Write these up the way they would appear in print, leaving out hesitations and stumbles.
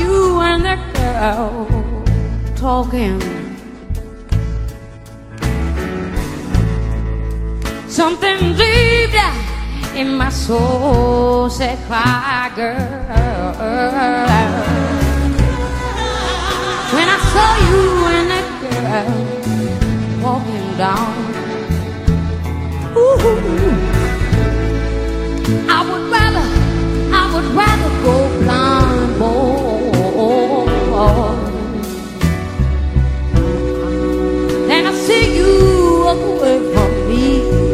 you and that girl talking, something deep down in my soul said, cry, girl. When I saw you and that girl walking down, ooh, I would rather go blind, boy, than I see you walk away from me.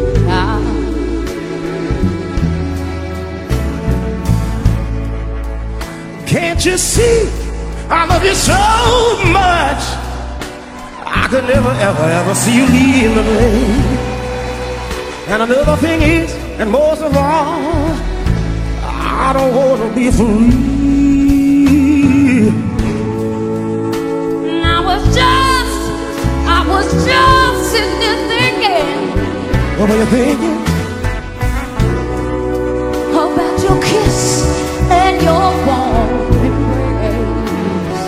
Can't you see I love you so much? I could never, ever, ever see you leave me. And another thing is, and most of all, I don't want to be free. And I was just sitting there thinking, What were you thinking? about your kiss and your warm embrace.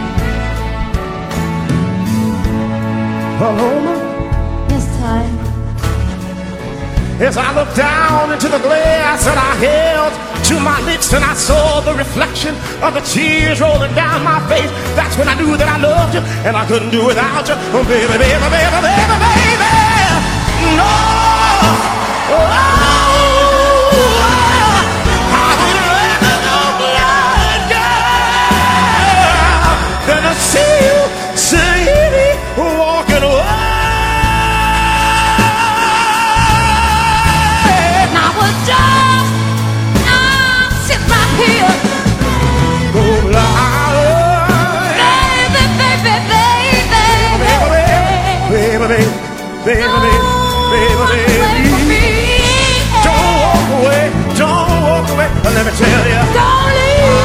Paloma? Yes, Ty. As I looked down into the glass that I held to my lips, and I saw the reflection of the tears rolling down my face, that's when I knew that I loved you, and I couldn't do without you. Oh, baby, baby, baby, baby, baby. No! Oh! See you, see walking away. And I was just sitting right here, Go blind. baby, Baby, don't walk away, don't walk away. But let me tell you, don't leave.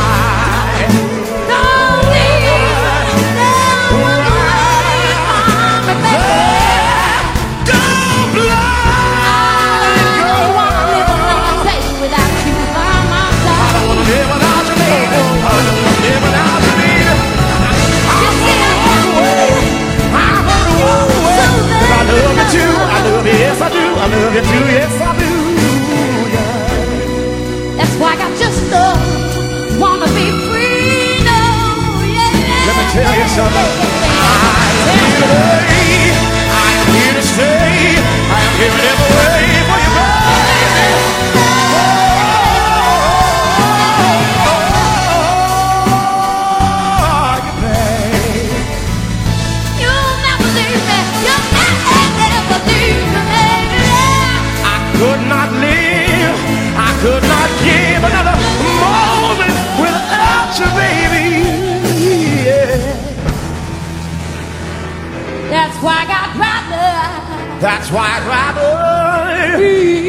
Yes, I do. I love you too. Yes, I do. Yeah. That's why I just wanna be free. No, yeah. Let me tell you something. I am here to stay. I am here in every way for you, baby. You'll never leave me. You'll never leave me, baby. I could not live, I could not give another moment without you, baby. Yeah. That's why I'd rather. That's why I'd rather